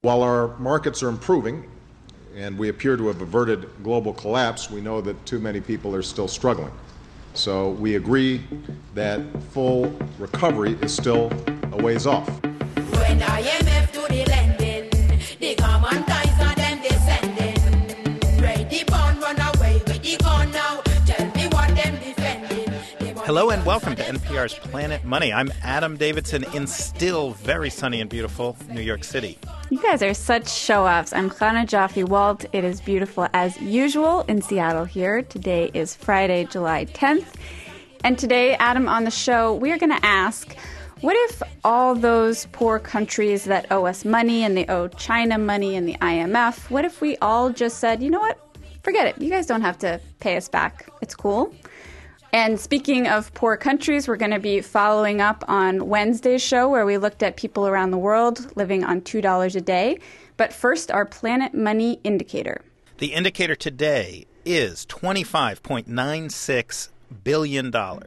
While our markets are improving and we appear to have averted global collapse, we know that too many people are still struggling. So we agree that full recovery is still a ways off. When IMF do the lending, the common guys are them descending. Ready born run away with the gun now. Tell me what them defending. Hello and welcome to NPR's Planet Money. I'm Adam Davidson in still very sunny and beautiful New York City. You guys are such show-offs. I'm Chana Joffe-Walt. It is beautiful as usual in Seattle here. Today is Friday, July 10th. And today, Adam, on the show, we are going to ask, what if all those poor countries that owe us money and they owe China money and the IMF, what if we all just said, you know what, forget it. You guys don't have to pay us back. It's cool. And speaking of poor countries, we're going to be following up on Wednesday's show where we looked at people around the world living on $2 a day. But first, our Planet Money indicator. The indicator today is $25.96 billion.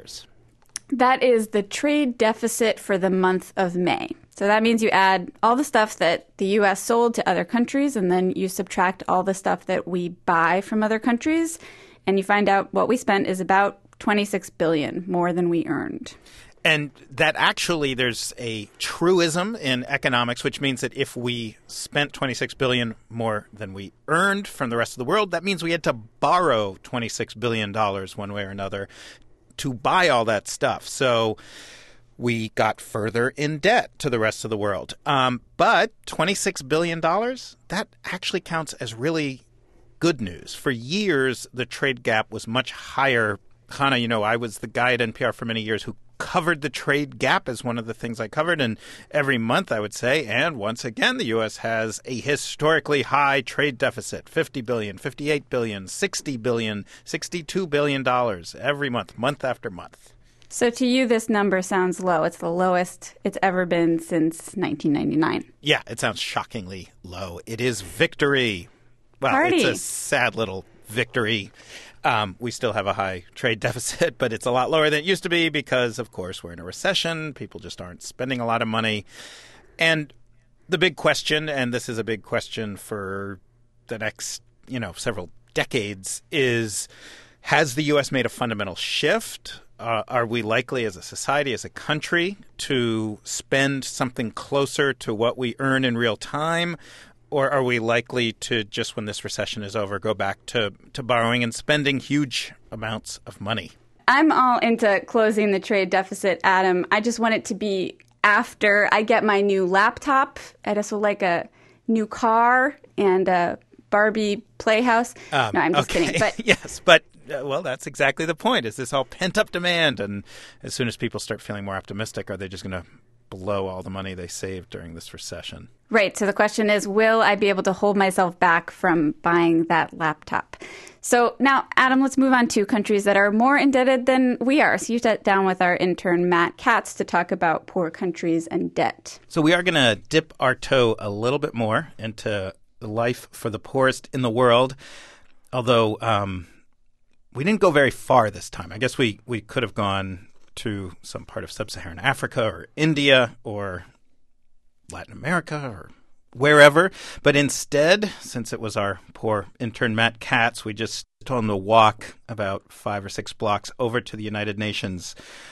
That is the trade deficit for the month of May. So that means you add all the stuff that the U.S. sold to other countries, and then you subtract all the stuff that we buy from other countries, and you find out what we spent is about $26 billion, more than we earned. And that actually, there's a truism in economics, which means that if we spent $26 billion more than we earned from the rest of the world, that means we had to borrow $26 billion one way or another to buy all that stuff. So we got further in debt to the rest of the world. But $26 billion, that actually counts as really good news. For years, the trade gap was much higher. Chana, you know, I was the guy at NPR for many years who covered the trade gap as one of the things I covered. And every month I would say, and once again, the U.S. has a historically high trade deficit, $50 billion, $58 billion, $60 billion, $62 billion every month, month after month. So to you, this number sounds low. It's the lowest it's ever been since 1999. Yeah, it sounds shockingly low. It is victory. Well, Party. It's a sad little victory. We still have a high trade deficit, but it's a lot lower than it used to be because, of course, we're in a recession. People just aren't spending a lot of money. And the big question, and this is a big question for the next, several decades, is has the U.S. made a fundamental shift? Are we likely as a society, as a country, to spend something closer to what we earn in real time? Or are we likely to, just when this recession is over, go back to borrowing and spending huge amounts of money? I'm all into closing the trade deficit, Adam. I just want it to be after I get my new laptop. I'd also like a new car and a Barbie playhouse. No, I'm just kidding. But yes, but well, that's exactly the point. Is this all pent-up demand? And as soon as people start feeling more optimistic, are they just going to blow all the money they saved during this recession? Right. So the question is, will I be able to hold myself back from buying that laptop? So now, Adam, let's move on to countries that are more indebted than we are. So you sat down with our intern, Matt Katz, to talk about poor countries and debt. So we are going to dip our toe a little bit more into the life for the poorest in the world, although we didn't go very far this time. I guess we could have gone to some part of sub-Saharan Africa or India or Latin America or wherever. But instead, since it was our poor intern Matt Katz, we just told him to walk about 5 or 6 blocks over to the United Nations,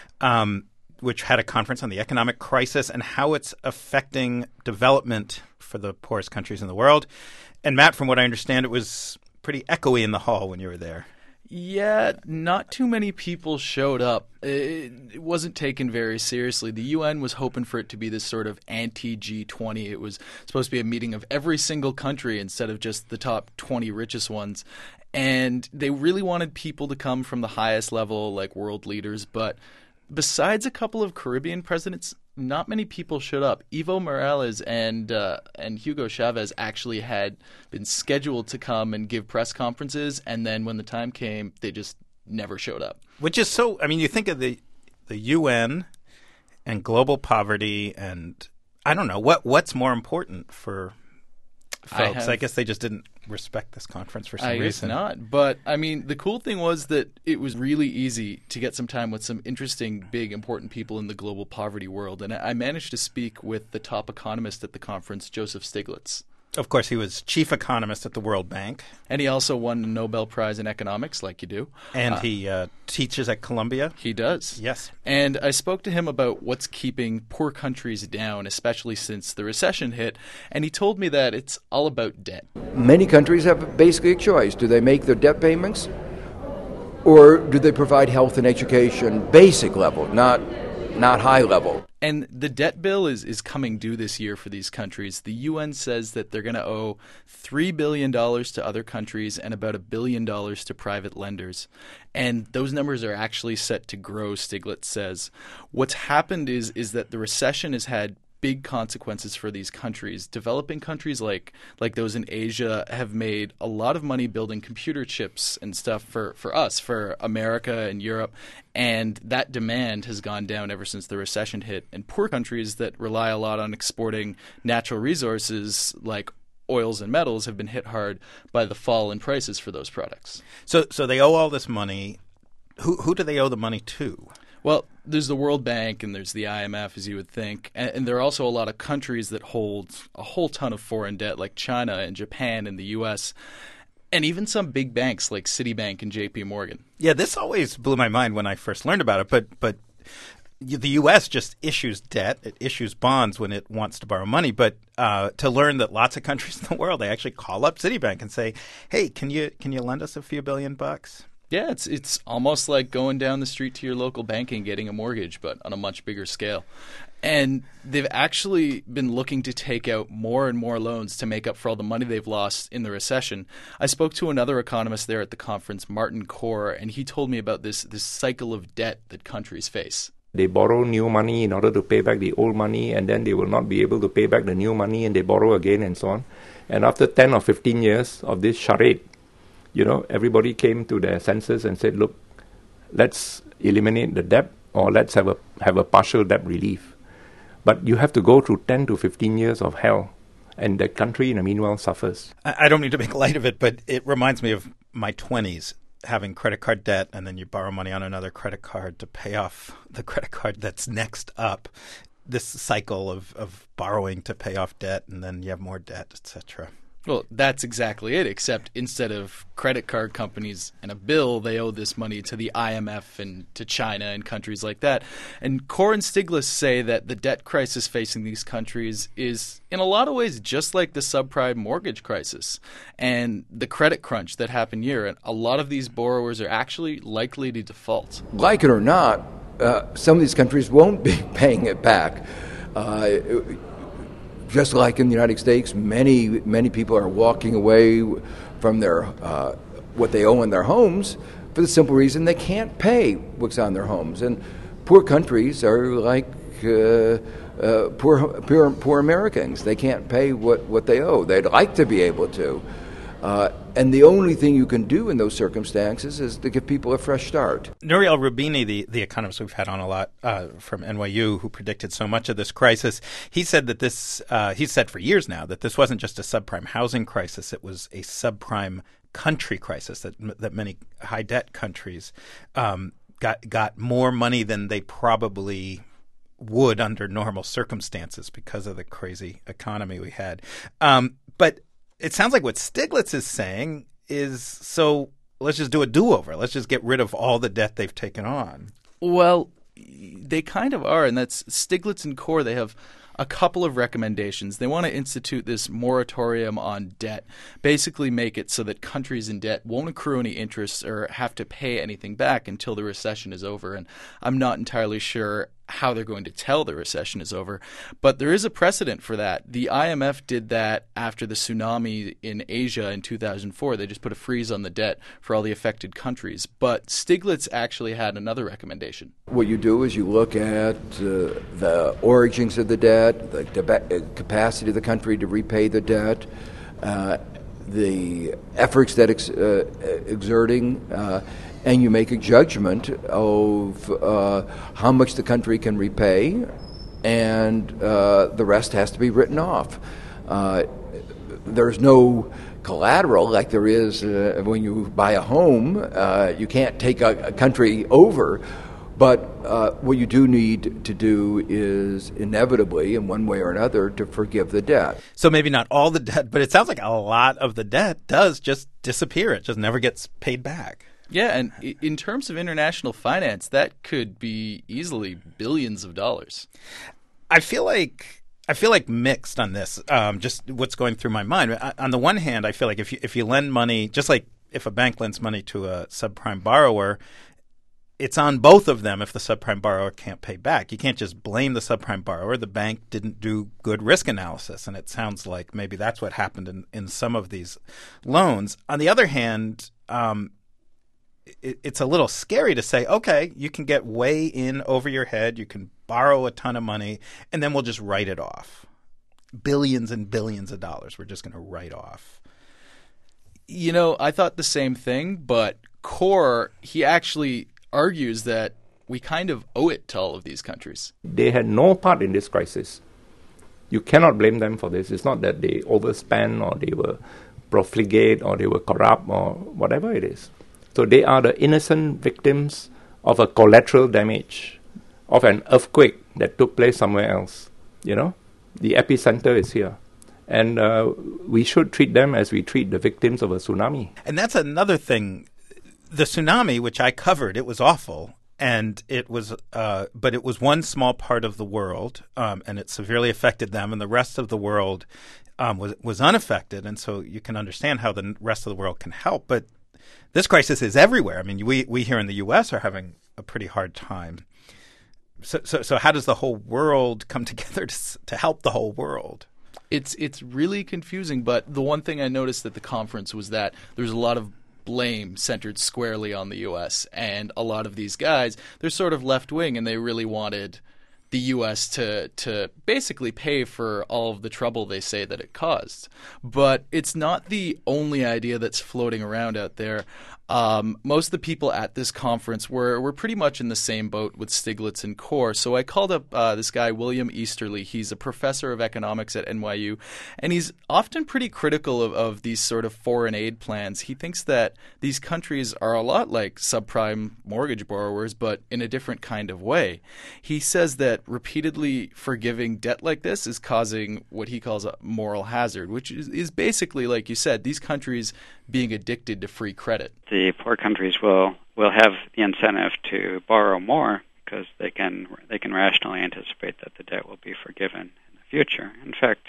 which had a conference on the economic crisis and how it's affecting development for the poorest countries in the world. And Matt, from what I understand, it was pretty echoey in the hall when you were there. Yeah, not too many people showed up. It wasn't taken very seriously. The UN was hoping for it to be this sort of anti-G20. It was supposed to be a meeting of every single country instead of just the top 20 richest ones. And they really wanted people to come from the highest level, like world leaders. But besides a couple of Caribbean presidents, not many people showed up. Evo Morales and Hugo Chavez actually had been scheduled to come and give press conferences, and then when the time came, they just never showed up. Which is so, I mean, you think of the UN and global poverty, and I don't know, what's more important for folks? I guess they just didn't respect this conference for some reason. I guess not. But, I mean, the cool thing was that it was really easy to get some time with some interesting, big, important people in the global poverty world. And I managed to speak with the top economist at the conference, Joseph Stiglitz. Of course, he was chief economist at the World Bank. And he also won the Nobel Prize in Economics, like you do. And he teaches at Columbia. He does. Yes. And I spoke to him about what's keeping poor countries down, especially since the recession hit. And he told me that it's all about debt. Many countries have basically a choice. Do they make their debt payments, or do they provide health and education basic level, not high level? And the debt bill is coming due this year for these countries. The UN says that they're going to owe $3 billion to other countries and about $1 billion to private lenders. And those numbers are actually set to grow, Stiglitz says. What's happened is that the recession has had big consequences for these countries. Developing countries like those in Asia have made a lot of money building computer chips and stuff for us, for America and Europe, and that demand has gone down ever since the recession hit. And poor countries that rely a lot on exporting natural resources like oils and metals have been hit hard by the fall in prices for those products. So they owe all this money. Who do they owe the money to? Well, there's the World Bank and there's the IMF, as you would think. And there are also a lot of countries that hold a whole ton of foreign debt, like China and Japan and the U.S., and even some big banks like Citibank and J.P. Morgan. Yeah, this always blew my mind when I first learned about it. But the U.S. just issues debt. It issues bonds when it wants to borrow money. But to learn that lots of countries in the world, they actually call up Citibank and say, hey, can you lend us a few $billion? Yeah, it's almost like going down the street to your local bank and getting a mortgage, but on a much bigger scale. And they've actually been looking to take out more and more loans to make up for all the money they've lost in the recession. I spoke to another economist there at the conference, Martin Corr, and he told me about this cycle of debt that countries face. They borrow new money in order to pay back the old money, and then they will not be able to pay back the new money, and they borrow again and so on. And after 10 or 15 years of this charade, everybody came to their senses and said, look, let's eliminate the debt, or let's have a partial debt relief. But you have to go through 10 to 15 years of hell, and the country in the meanwhile suffers. I don't mean to make light of it, but it reminds me of my 20s, having credit card debt, and then you borrow money on another credit card to pay off the credit card that's next up. This cycle of borrowing to pay off debt, and then you have more debt, etc. Well, that's exactly it, except instead of credit card companies and a bill, they owe this money to the IMF and to China and countries like that. And Corr and Stiglitz say that the debt crisis facing these countries is, in a lot of ways, just like the subprime mortgage crisis and the credit crunch that happened here. And a lot of these borrowers are actually likely to default. Like it or not, some of these countries won't be paying it back. Just like in the United States, many people are walking away from their what they owe in their homes for the simple reason they can't pay what's on their homes. And poor countries are like poor Americans. They can't pay what they owe. They'd like to be able to. And the only thing you can do in those circumstances is to give people a fresh start. Nouriel Roubini, the economist we've had on a lot from NYU, who predicted so much of this crisis, he said that he's said for years now that this wasn't just a subprime housing crisis, it was a subprime country crisis, that many high-debt countries got more money than they probably would under normal circumstances because of the crazy economy we had. But it sounds like what Stiglitz is saying is, so let's just do a do-over. Let's just get rid of all the debt they've taken on. Well, they kind of are, and that's Stiglitz and Corr. They have a couple of recommendations. They want to institute this moratorium on debt, basically make it so that countries in debt won't accrue any interest or have to pay anything back until the recession is over. And I'm not entirely sure how they're going to tell the recession is over. But there is a precedent for that. The IMF did that after the tsunami in Asia in 2004. They just put a freeze on the debt for all the affected countries. But Stiglitz actually had another recommendation. What you do is you look at the origins of the debt, the capacity of the country to repay the debt, the efforts that exerting, and you make a judgment of how much the country can repay, and the rest has to be written off. There's no collateral like there is when you buy a home. You can't take a country over But what you do need to do is inevitably, in one way or another, to forgive the debt. So maybe not all the debt, but it sounds like a lot of the debt does just disappear. It just never gets paid back. Yeah, and in terms of international finance, that could be easily billions of dollars. I feel like mixed on this. Just what's going through my mind. On the one hand, I feel like if you lend money, just like if a bank lends money to a subprime borrower, it's on both of them if the subprime borrower can't pay back. You can't just blame the subprime borrower. The bank didn't do good risk analysis, and it sounds like maybe that's what happened in some of these loans. On the other hand, it's a little scary to say, okay, you can get way in over your head, you can borrow a ton of money, and then we'll just write it off. Billions and billions of dollars we're just going to write off. You know, I thought the same thing, but Core, he actually argues that we kind of owe it to all of these countries. They had no part in this crisis. You cannot blame them for this. It's not that they overspent or they were profligate or they were corrupt or whatever it is. So they are the innocent victims of a collateral damage of an earthquake that took place somewhere else. You know, the epicenter is here. And we should treat them as we treat the victims of a tsunami. And that's another thing. The tsunami, which I covered, it was awful, and it was, but it was one small part of the world, and it severely affected them, and the rest of the world was unaffected, and so you can understand how the rest of the world can help. But this crisis is everywhere. I mean, we here in the U.S. are having a pretty hard time. So how does the whole world come together to help the whole world? It's really confusing, but the one thing I noticed at the conference was that there's a lot of blame centered squarely on the U.S. And a lot of these guys, they're sort of left-wing, and they really wanted the U.S. to basically pay for all of the trouble they say that it caused. But it's not the only idea that's floating around out there. Most of the people at this conference were pretty much in the same boat with Stiglitz and Core. So I called up this guy, William Easterly. He's a professor of economics at NYU, and he's often pretty critical of these sort of foreign aid plans. He thinks that these countries are a lot like subprime mortgage borrowers, but in a different kind of way. He says that repeatedly forgiving debt like this is causing what he calls a moral hazard, which is basically, like you said, these countries being addicted to free credit. The poor countries will have the incentive to borrow more because they can rationally anticipate that the debt will be forgiven in the future. In fact,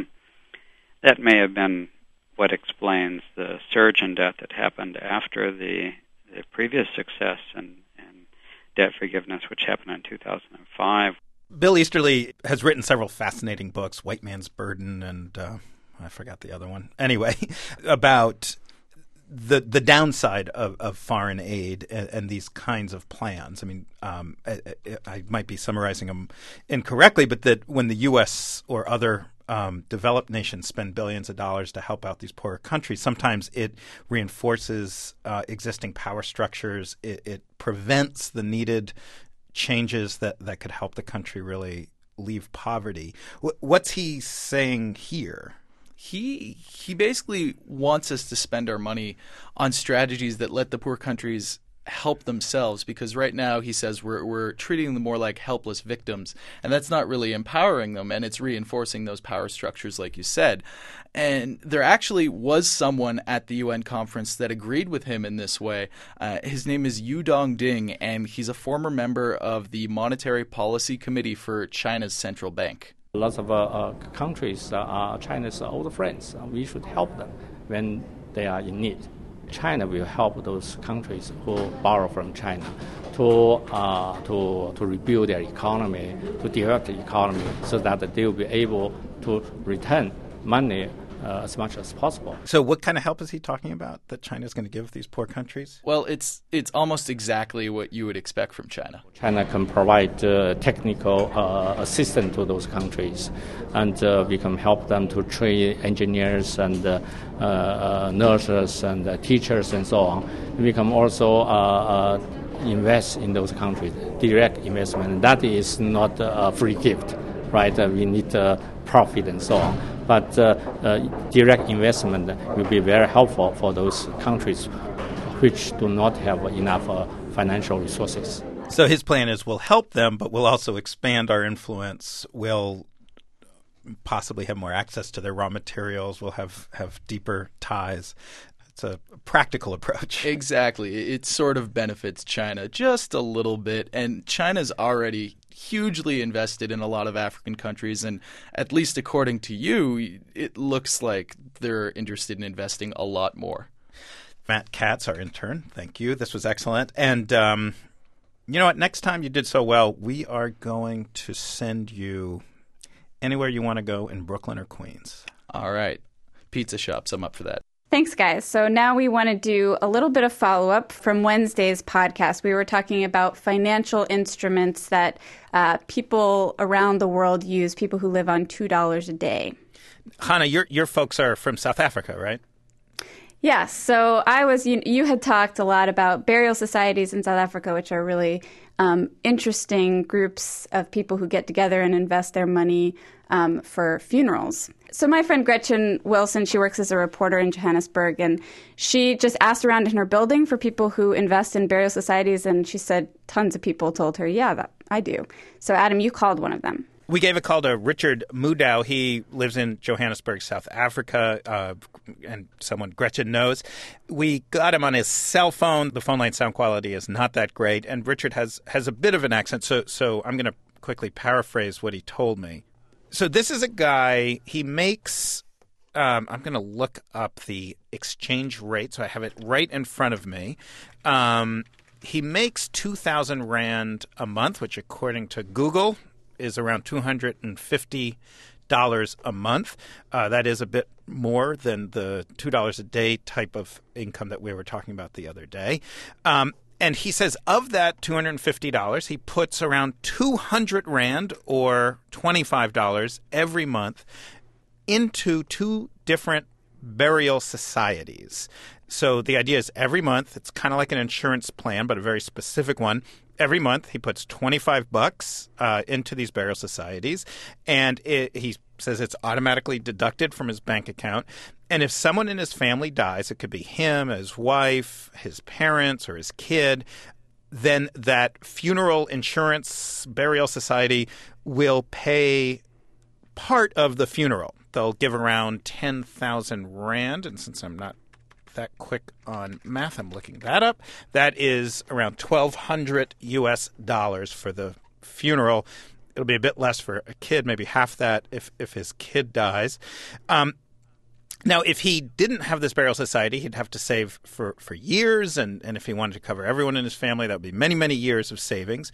that may have been what explains the surge in debt that happened after the previous success in debt forgiveness, which happened in 2005. Bill Easterly has written several fascinating books, White Man's Burden and I forgot the other one. Anyway, about the downside of foreign aid and these kinds of plans. I mean, I might be summarizing them incorrectly, but that when the U.S. or other developed nations spend billions of dollars to help out these poorer countries, sometimes it reinforces existing power structures. It prevents the needed changes that could help the country really leave poverty. What's he saying here? He basically wants us to spend our money on strategies that let the poor countries help themselves, because right now he says we're treating them more like helpless victims, and that's not really empowering them, and it's reinforcing those power structures like you said. And there actually was someone at the UN conference that agreed with him in this way. His name is Yu Dongding, and he's a former member of the Monetary Policy Committee for China's central bank. Lots of countries are China's old friends. We should help them when they are in need. China will help those countries who borrow from China to rebuild their economy, to develop the economy, so that they will be able to return money as much as possible. So what kind of help is he talking about that China is going to give these poor countries? Well, it's almost exactly what you would expect from China. China can provide technical assistance to those countries, and we can help them to train engineers and nurses and teachers and so on. We can also invest in those countries, direct investment. That is not a free gift, right? We need profit and so on. But direct investment will be very helpful for those countries which do not have enough financial resources. So his plan is we'll help them, but we'll also expand our influence. We'll possibly have more access to their raw materials. We'll have deeper ties. It's a practical approach. Exactly. It sort of benefits China just a little bit, and China's already hugely invested in a lot of African countries, and at least according to you, it looks like they're interested in investing a lot more. Matt Katz, our intern, thank you. This was excellent. And you know what? Next time you did so well, we are going to send you anywhere you want to go in Brooklyn or Queens. All right. Pizza shops, I'm up for that. Thanks, guys. So now we want to do a little bit of follow-up from Wednesday's podcast. We were talking about financial instruments that people around the world use, people who live on $2 a day. Hannah, your folks are from South Africa, right? Yes. So you had talked a lot about burial societies in South Africa, which are really interesting groups of people who get together and invest their money for funerals. So my friend Gretchen Wilson, she works as a reporter in Johannesburg, and she just asked around in her building for people who invest in burial societies, and she said tons of people told her, yeah, I do. So Adam, you called one of them. We gave a call to Richard Mudau. He lives in Johannesburg, South Africa, and someone Gretchen knows. We got him on his cell phone. The phone line sound quality is not that great, and Richard has a bit of an accent, so I'm going to quickly paraphrase what he told me. So this is a guy, he makes, I'm going to look up the exchange rate, so I have it right in front of me. He makes 2,000 Rand a month, which according to Google is around $250 a month. That is a bit more than the $2 a day type of income that we were talking about the other day. And he says of that $250, he puts around 200 Rand or $25 every month into two different burial societies. So the idea is every month, it's kind of like an insurance plan, but a very specific one. Every month, he puts $25 into these burial societies, and he says it's automatically deducted from his bank account. And if someone in his family dies, it could be him, his wife, his parents, or his kid, then that funeral insurance burial society will pay part of the funeral. They'll give around 10,000 Rand, and since I'm not that quick on math, I'm looking that up. That is around $1,200 for the funeral. It'll be a bit less for a kid, maybe half that if his kid dies. Now, if he didn't have this burial society, he'd have to save for years, and if he wanted to cover everyone in his family, that would be many, many years of savings.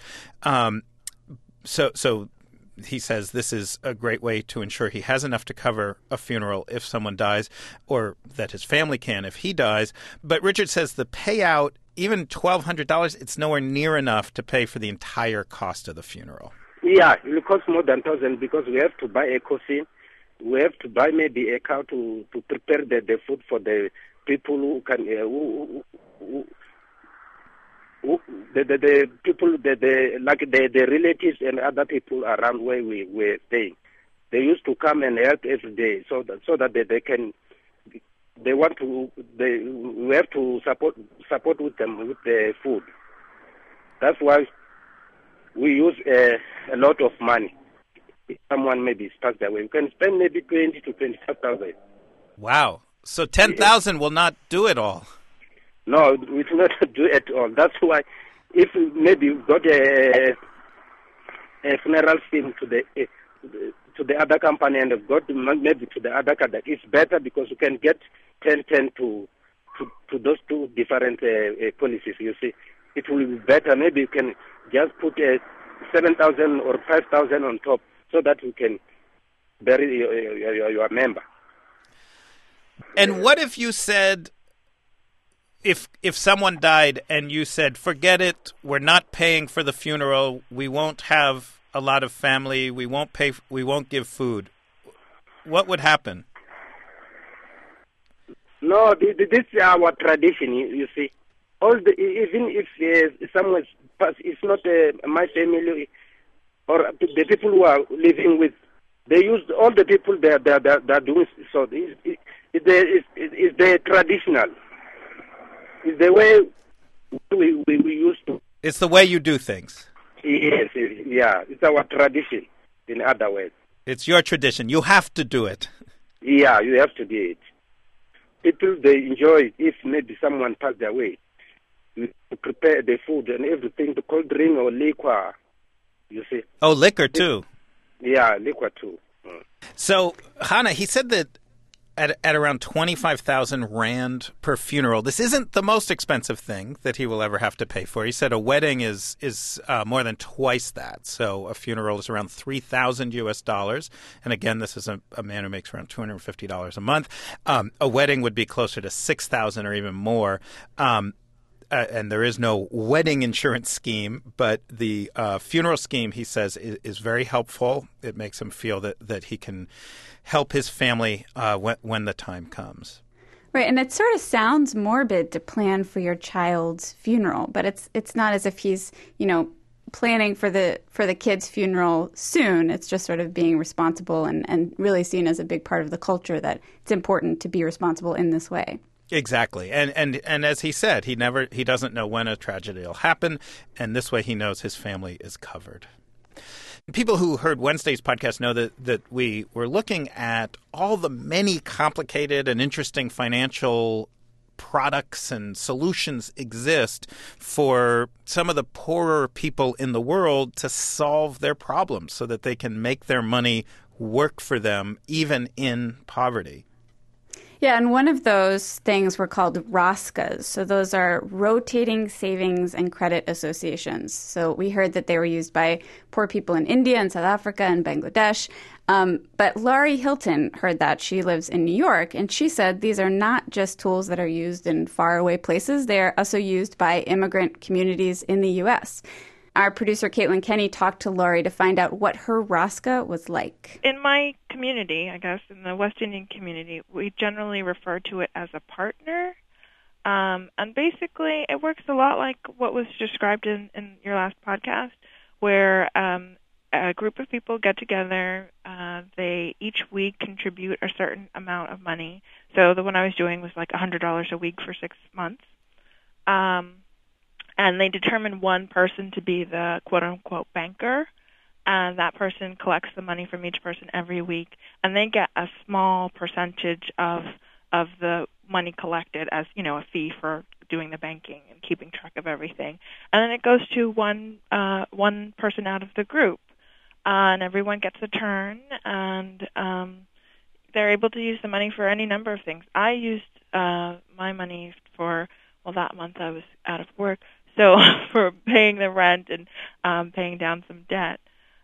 So he says this is a great way to ensure he has enough to cover a funeral if someone dies, or that his family can if he dies. But Richard says the payout, even $1,200, it's nowhere near enough to pay for the entire cost of the funeral. Yeah, it will cost more than 1,000 because we have to buy a cuisine. We have to buy maybe a cow to prepare the food for the people who can the people like the relatives and other people around where we were staying. They used to come and help every day so that they can. We have to support with them with the food. That's why we use a lot of money. If someone maybe is passed away, we can spend maybe 20 to 25,000. Wow! So 10,000 will not do it all. No, we do not do it all. That's why, if maybe we got a funeral scheme to the other company and have got maybe to the other company, it's better because we can get 10 to those two different policies. You see, it will be better. Maybe you can just put 7,000 or 5,000 on top, so that we can bury your member. And what if you said, if someone died and you said, forget it, we're not paying for the funeral, we won't have a lot of family, we won't give food, what would happen? No, this is our tradition, you see. Even if someone passed, it's not my family or the people who are living with, they use all the people they are doing. So it's the traditional. It's the way we used to It's the way you do things. Yes, yeah, it's our tradition. In other words, It's your tradition. You have to do it. yeah, you have to do it. People they enjoy it if maybe someone passed away. You prepare the food and everything, the cold drink or liquor. You see? Oh, liquor too. Yeah, liquor too. Mm. So, Hannah, he said that at around 25,000 rand per funeral, this isn't the most expensive thing that he will ever have to pay for. He said a wedding is more than twice that. So a funeral is around $3,000 US. And again, this is a man who makes around $250 a month. A wedding would be closer to 6,000 or even more. And there is no wedding insurance scheme, but the funeral scheme, he says, is very helpful. It makes him feel that he can help his family when the time comes. Right, and it sort of sounds morbid to plan for your child's funeral, but it's not as if he's, planning for the kid's funeral soon. It's just sort of being responsible and really seen as a big part of the culture that it's important to be responsible in this way. Exactly. And as he said, he doesn't know when a tragedy will happen, and this way he knows his family is covered. People who heard Wednesday's podcast know that we were looking at all the many complicated and interesting financial products and solutions exist for some of the poorer people in the world to solve their problems so that they can make their money work for them even in poverty. Yeah, and one of those things were called ROSCAs. So those are rotating savings and credit associations. So we heard that they were used by poor people in India and South Africa and Bangladesh. But Laurie Hilton heard that. She lives in New York, and she said these are not just tools that are used in faraway places. They are also used by immigrant communities in the U.S. Our producer, Caitlin Kenny, talked to Laurie to find out what her ROSCA was like. In my community, I guess, in the West Indian community, we generally refer to it as a partner. And basically, it works a lot like what was described in your last podcast, where a group of people get together. They each week contribute a certain amount of money. So the one I was doing was like $100 a week for 6 months. And they determine one person to be the quote-unquote banker, and that person collects the money from each person every week, and they get a small percentage of the money collected as, a fee for doing the banking and keeping track of everything. And then it goes to one person out of the group, and everyone gets a turn, and they're able to use the money for any number of things. I used my money for, that month I was out of work, so for paying the rent and paying down some debt.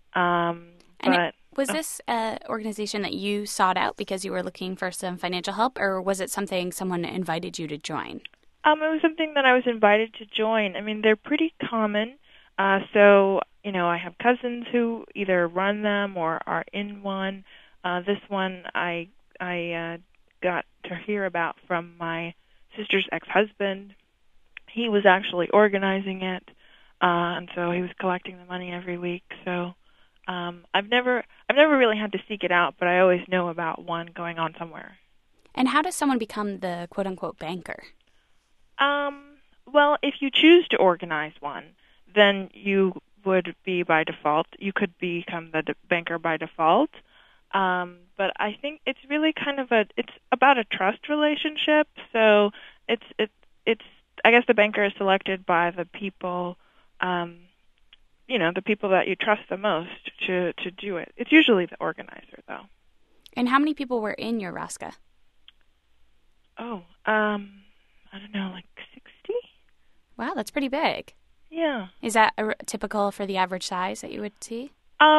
Was this an organization that you sought out because you were looking for some financial help, or was it something someone invited you to join? It was something that I was invited to join. I mean, they're pretty common. So, I have cousins who either run them or are in one. This one I got to hear about from my sister's ex-husband. He was actually organizing it, and so he was collecting the money every week. So I've never really had to seek it out, but I always know about one going on somewhere. And how does someone become the quote-unquote banker? Well, if you choose to organize one, then you would be by default. You could become the banker by default. But I think it's really it's about a trust relationship. So it's I guess the banker is selected by the people, the people that you trust the most to do it. It's usually the organizer, though. And how many people were in your ROSCA? Oh, I don't know, like 60? Wow, that's pretty big. Yeah. Is that typical for the average size that you would see?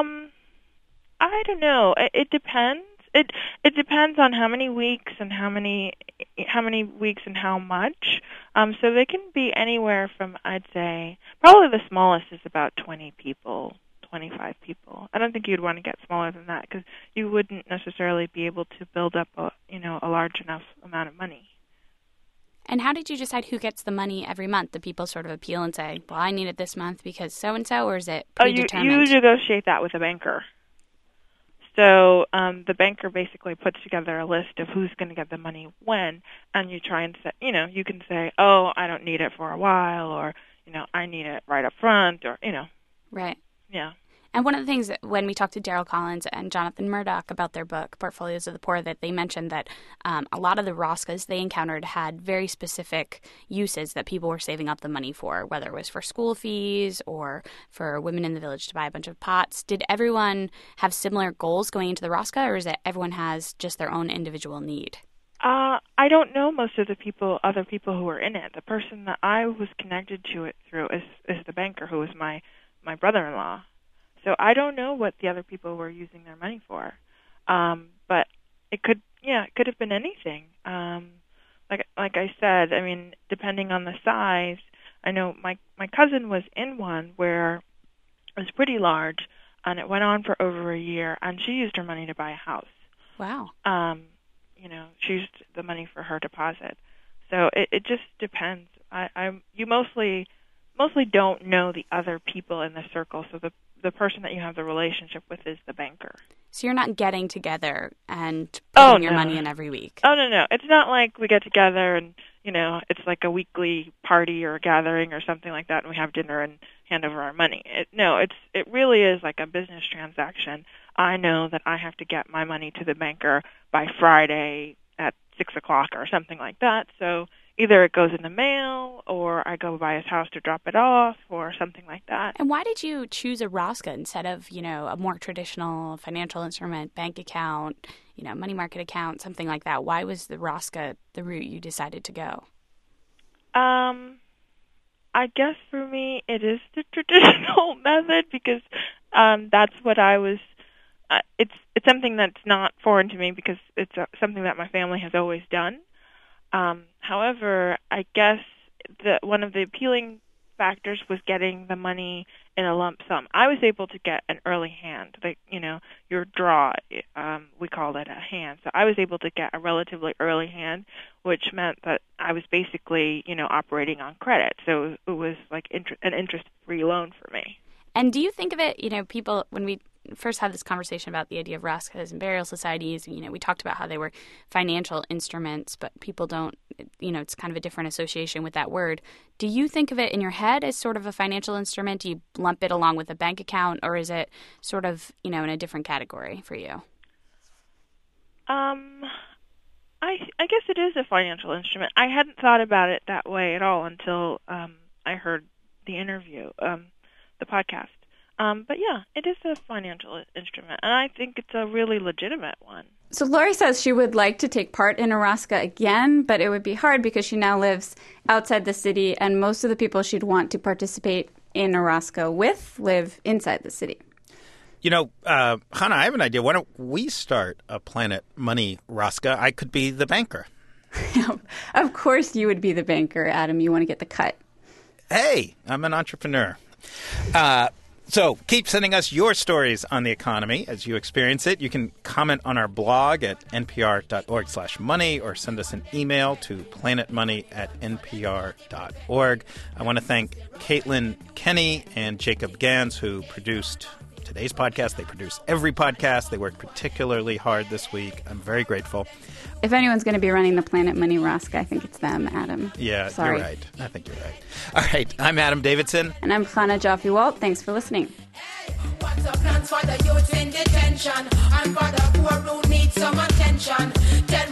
I don't know. It depends. It depends on how many weeks and how many weeks and how much. So they can be anywhere from, I'd say, probably the smallest is about 20 people, 25 people. I don't think you'd want to get smaller than that because you wouldn't necessarily be able to build up a large enough amount of money. And how did you decide who gets the money every month? Do people sort of appeal and say, well, I need it this month because so-and-so, or is it predetermined? You negotiate that with a banker. So the banker basically puts together a list of who's going to get the money when, and you try and say, you can say, oh, I don't need it for a while, or, I need it right up front, or Right. Yeah. And one of the things that when we talked to Daryl Collins and Jonathan Murdoch about their book, Portfolios of the Poor, that they mentioned that a lot of the Roscas they encountered had very specific uses that people were saving up the money for, whether it was for school fees or for women in the village to buy a bunch of pots. Did everyone have similar goals going into the Rosca, or is it everyone has just their own individual need? I don't know most of the other people who were in it. The person that I was connected to it through is the banker who was my brother-in-law. So I don't know what the other people were using their money for, but it could have been anything. Like I said, I mean, depending on the size. I know my cousin was in one where it was pretty large, and it went on for over a year, and she used her money to buy a house. Wow. She used the money for her deposit. So it just depends. You mostly don't know the other people in the circle, so the person that you have the relationship with is the banker. So you're not getting together and putting your money in every week? Oh, no. It's not like we get together and, it's like a weekly party or a gathering or something like that, and we have dinner and hand over our money. It really is like a business transaction. I know that I have to get my money to the banker by Friday at 6 o'clock or something like that, so either it goes in the mail or I go by his house to drop it off or something like that. And why did you choose a Rosca instead of, a more traditional financial instrument, bank account, money market account, something like that? Why was the Rosca the route you decided to go? I guess for me it is the traditional method because that's what I was it's something that's not foreign to me because it's something that my family has always done. However, I guess one of the appealing factors was getting the money in a lump sum. I was able to get an early hand, your draw, we called it a hand. So I was able to get a relatively early hand, which meant that I was basically, operating on credit. So it was like an interest-free loan for me. And do you think of it, people, when we first had this conversation about the idea of Roscas and burial societies, we talked about how they were financial instruments, but people don't, it's kind of a different association with that word. Do you think of it in your head as sort of a financial instrument? Do you lump it along with a bank account, or is it sort of, in a different category for you? I guess it is a financial instrument. I hadn't thought about it that way at all until I heard the interview, the podcast. But yeah, it is a financial instrument, and I think it's a really legitimate one. So Lori says she would like to take part in a Rosca again, but it would be hard because she now lives outside the city, and most of the people she'd want to participate in a Rosca with live inside the city. Hannah, I have an idea. Why don't we start a Planet Money Rosca? I could be the banker. Of course you would be the banker, Adam. You want to get the cut. Hey, I'm an entrepreneur. So keep sending us your stories on the economy as you experience it. You can comment on our blog at npr.org/money or send us an email to planetmoney@npr.org. I want to thank Caitlin Kenny and Jacob Gans, who produced today's podcast. They produce every podcast. They work particularly hard this week. I'm very grateful. If anyone's going to be running the Planet Money Rosca, I think it's them, Adam. Yeah, Sorry. You're right. I think you're right. All right. I'm Adam Davidson. And I'm Chana Joffe-Walt. Thanks for listening. What's the plans for the youth in detention? And for the poor who need some attention?